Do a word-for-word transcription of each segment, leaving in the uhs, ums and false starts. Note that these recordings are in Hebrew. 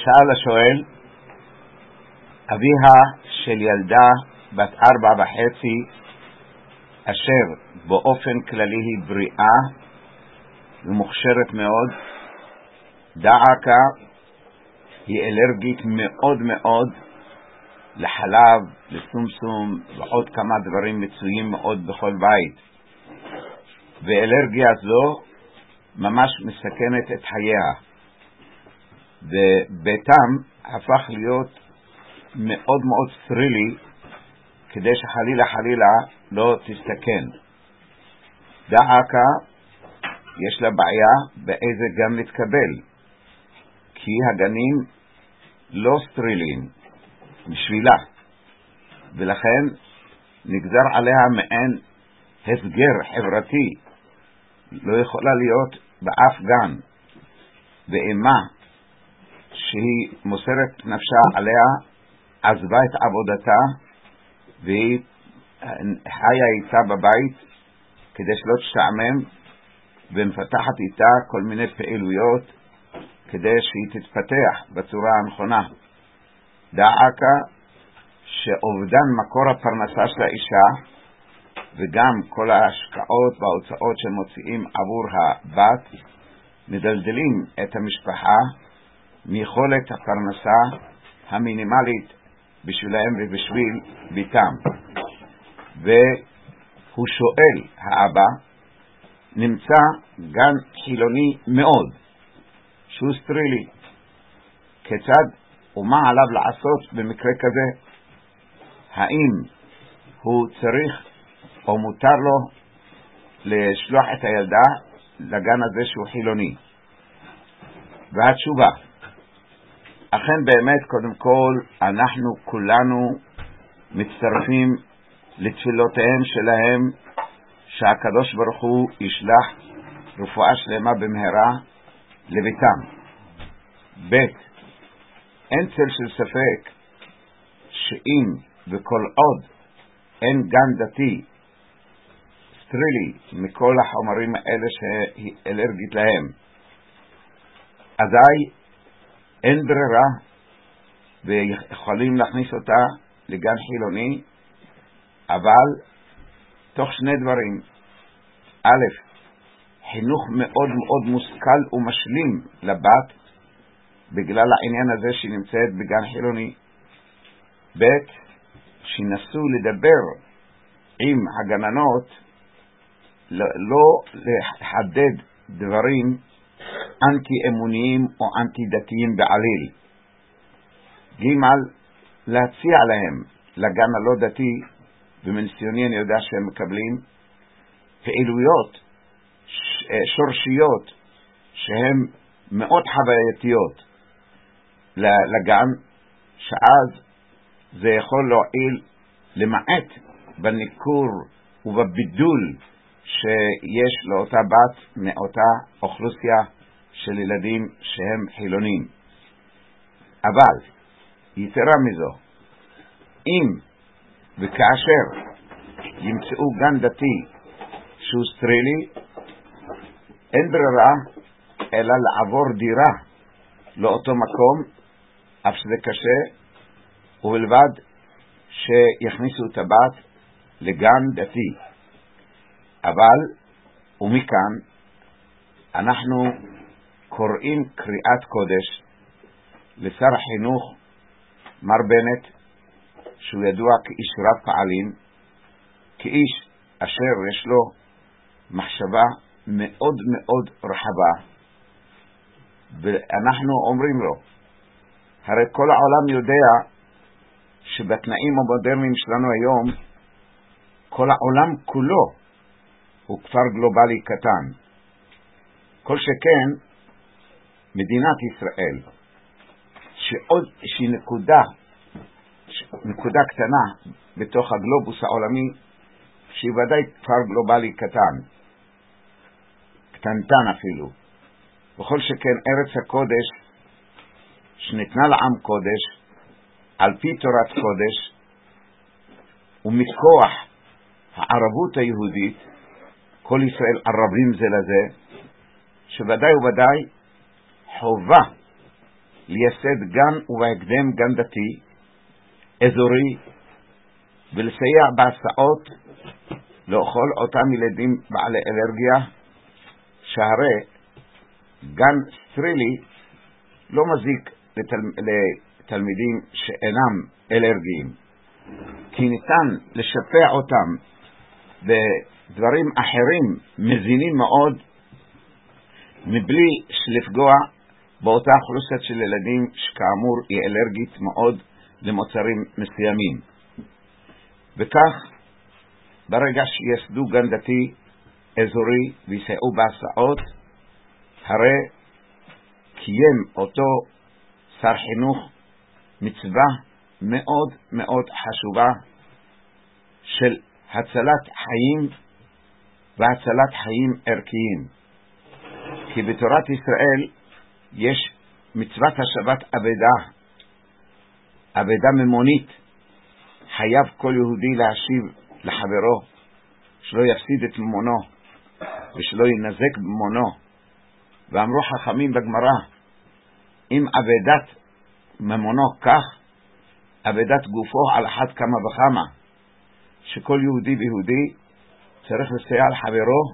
שאל השואל, אביה של ילדה בת ארבע וחצי, אשר באופן כללי היא בריאה ומוכשרת מאוד, דעקה היא אלרגית מאוד מאוד לחלב, לסומסום ועוד כמה דברים מצויים מאוד בכל בית, ואלרגיה זו ממש מסכנת את חייה, וביתם הפך להיות מאוד מאוד סטרילי כדי שחלילה חלילה לא תסתכן. דעקה יש לה בעיה באיזה גן להתקבל, כי הגנים לא סטריליים בשבילה, ולכן נגזר עליה מעין הסגר חברתי, לא יכולה להיות באף גן, ואימה שהיא מוסרת נפשה עליה עזבה את עבודתה והיא חיה איתה בבית כדי שלא תשתעמם, ומפתחת איתה כל מיני פעילויות כדי שהיא תתפתח בצורה הנכונה. דעקה שאובדן מקור הפרנסה של האישה וגם כל ההשקעות וההוצאות שמוציאים עבור הבת מדלדלים את המשפחה מיכולת הפרנסה המינימלית בשבילהם ובשביל ביתם. והוא שואל, האבא, נמצא גן חילוני מאוד שהוא סטרילי, כיצד ומה עליו לעשות במקרה כזה? האם הוא צריך או מותר לו לשלוח את הילדה לגן הזה שהוא חילוני? והתשובה, אכן באמת קודם כל אנחנו כולנו מצטרפים לתפילותיהם שלהם שהקדוש ברוך הוא ישלח רפואה שלמה במהרה לביתם. ב' אין צל של ספק שאם וכל עוד אין גן דתי סטרילי מכל החומרים האלה שהיא אלרגית להם, אזי אין ברירה ויכולים להכניס אותה לגן חילוני, אבל תוך שני דברים. א', חינוך מאוד מאוד מושכל ומשלים לבת בגלל העניין הזה שהיא נמצאת בגן חילוני. ב', שינסו לדבר עם הגננות לא, לא לחדד דברים אנטי-אמוניים או אנטי-דתיים בעליל. ג', להציע להם לגן הלא דתי, ומניסיוני אני יודע שהם מקבלים פעילויות שורשיות שהן מאוד חווייתיות לגן, שאז זה יכול להועיל למעט בניקור ובבידול שיש לאותה בת מאותה אוכלוסייה של ילדים שהם חילונים. אבל יתרה מזו, אם וכאשר ימצאו גן דתי שהוא סטרילי, אין ברירה אלא לעבור דירה לאותו מקום, אף שזה קשה, ובלבד שיכניסו את הבת לגן דתי. אבל ומכאן אנחנו קוראים קריאת קודש לשר החינוך מר בנט, שהוא ידוע כאיש רב פעלים, כאיש אשר יש לו מחשבה מאוד מאוד רחבה, ואנחנו אומרים לו, הרי כל העולם יודע שבתנאים המודרניים שלנו היום כל העולם כולו הוא כפר גלובלי קטן, כל שכן מדינת ישראל שעוד שהיא נקודה נקודה קטנה בתוך הגלובוס העולמי, שהיא ודאי כפר גלובלי קטן קטנטן אפילו. בכל שכן ארץ הקודש שניתנה לעם קודש על פי תורת קודש ומכוח הערבות היהודית, כל ישראל ערבים זה לזה, שוודאי וודאי חובה לייסד גן ובהקדם גן דתי אזורי ולסייע בהסעות לאכול אותם ילדים בעלי אלרגיה, שהרי גן סטרילי לא מזיק לתל... לתלמידים שאינם אלרגיים, כי ניתן לשפע אותם בדברים אחרים מזינים מאוד מבלי לפגוע באותה אוכלוסייה של ילדים שכאמור היא אלרגית מאוד למוצרים מסוימים. וכך ברגע שיסדו גן דתי אזורי ויסייעו בהסעות, הרי קיים אותו שר חינוך מצווה מאוד מאוד חשובה של הצלת חיים והצלת חיים ערכיים. כי בתורת ישראל יש מצוות השבת אבדה, אבדה ממונית. חייב כל יהודי להשיב לחברו, שלא יפסיד את ממונו ושלא ינזק במונו. ואמרו חכמים בגמרא, אם אבדת ממונו כך, אבדת גופו על אחת כמה וכמה, שכל יהודי ויהודי צריך לסייע לחברו,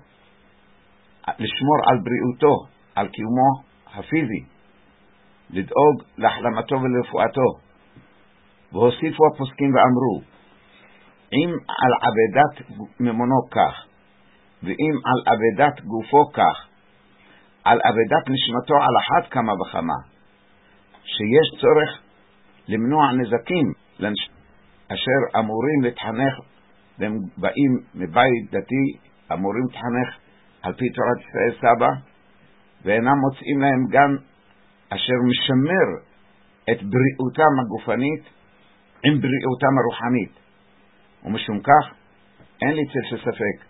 לשמור על בריאותו, על קיומו הפיזי, לדאוג להחלמתו ולרפואתו. והוסיפו הפוסקים ואמרו, אם על אבדת ממונו כך, ואם על אבדת גופו כך, על אבדת נשמתו על אחת כמה וכמה, שיש צורך למנוע נזקים אשר אמורים להתחנך, והם באים מבית דתי, אמורים להתחנך על פי תורת ישראל סבא, ואינם מוצאים להם גן אשר משמר את בריאותם הגופנית עם בריאותם הרוחנית. ומשום כך אין לי צל של ספק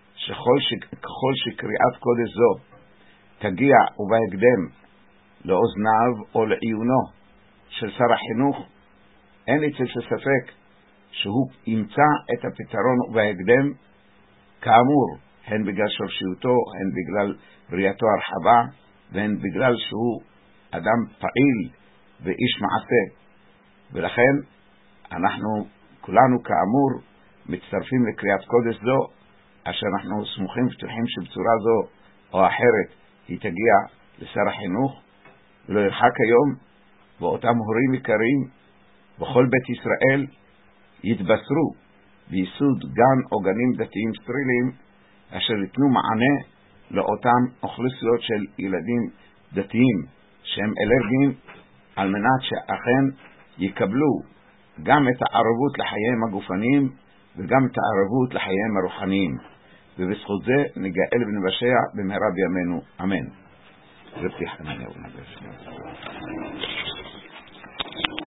שככל שקריאת קודש זו תגיע ובהקדם לאוזניו או לעיונו של שר החינוך, אין לי צל של ספק שהוא ימצא את הפתרון ובהקדם, כאמור, הן בגלל שורשיותו, הן בגלל בריאתו הרחבה, והן בגלל שהוא אדם פעיל ואיש מעשה. ולכן אנחנו כולנו כאמור מצטרפים לקריאת קודש זו, אשר אנחנו סמוכים ופתוחים שבצורה זו או אחרת היא תגיע לשר החינוך, ולא ירחק היום ואותם הורים יקרים בכל בית ישראל יתבשרו בייסוד גן או גנים דתיים סטריליים אשר ייתנו מענה לאותם אוכלוסיות של ילדים דתיים שהם אלרגיים, על מנת שאכן יקבלו גם את הערבות לחייהם הגופניים וגם את הערבות לחייהם הרוחניים, ובזכות זה נגאל ונבשע במהרה בימינו, אמן. זה פתיחה.